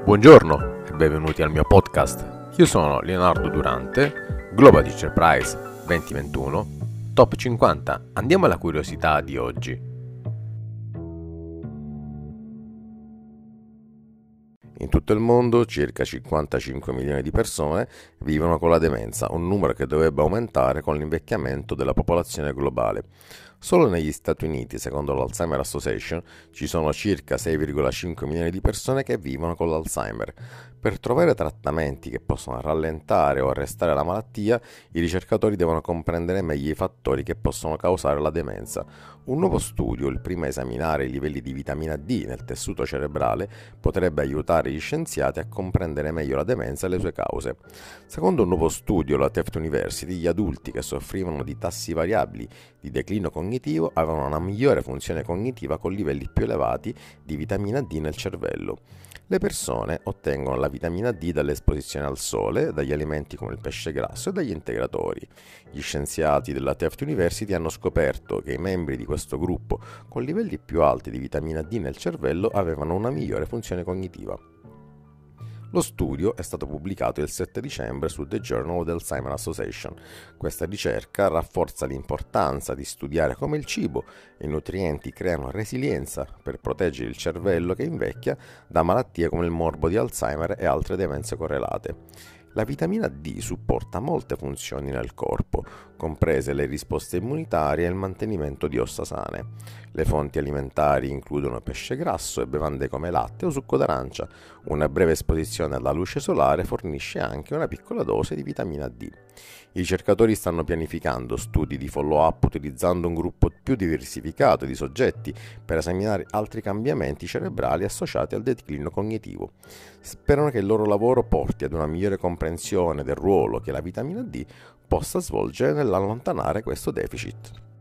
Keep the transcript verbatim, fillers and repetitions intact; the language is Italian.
Buongiorno e benvenuti al mio podcast. Io sono Leonardo Durante, Global Teacher Prize duemilaventuno, Top cinquanta. Andiamo alla curiosità di oggi. In tutto il mondo circa cinquantacinque milioni di persone vivono con la demenza, un numero che dovrebbe aumentare con l'invecchiamento della popolazione globale. Solo negli Stati Uniti, secondo l'Alzheimer Association, ci sono circa sei virgola cinque milioni di persone che vivono con l'Alzheimer. Per trovare trattamenti che possano rallentare o arrestare la malattia, i ricercatori devono comprendere meglio i fattori che possono causare la demenza. Un nuovo studio, il primo a esaminare i livelli di vitamina D nel tessuto cerebrale, potrebbe aiutare gli scienziati a comprendere meglio la demenza e le sue cause. Secondo un nuovo studio alla Tufts University, gli adulti che soffrivano di tassi variabili di declino cognitivo avevano una migliore funzione cognitiva con livelli più elevati di vitamina D nel cervello. Le persone ottengono la vitamina D dall'esposizione al sole, dagli alimenti come il pesce grasso e dagli integratori. Gli scienziati della Tufts University hanno scoperto che i membri di questo gruppo con livelli più alti di vitamina D nel cervello avevano una migliore funzione cognitiva. Lo studio è stato pubblicato il sette dicembre su The Journal of the Alzheimer Association. Questa ricerca rafforza l'importanza di studiare come il cibo e i nutrienti creano resilienza per proteggere il cervello che invecchia da malattie come il morbo di Alzheimer e altre demenze correlate. La vitamina D supporta molte funzioni nel corpo, comprese le risposte immunitarie e il mantenimento di ossa sane. Le fonti alimentari includono pesce grasso e bevande come latte o succo d'arancia. Una breve esposizione alla luce solare fornisce anche una piccola dose di vitamina D. I ricercatori stanno pianificando studi di follow-up utilizzando un gruppo più diversificato di soggetti per esaminare altri cambiamenti cerebrali associati al declino cognitivo. Sperano che il loro lavoro porti ad una migliore comprensione del ruolo che la vitamina D possa svolgere nell'allontanare questo deficit.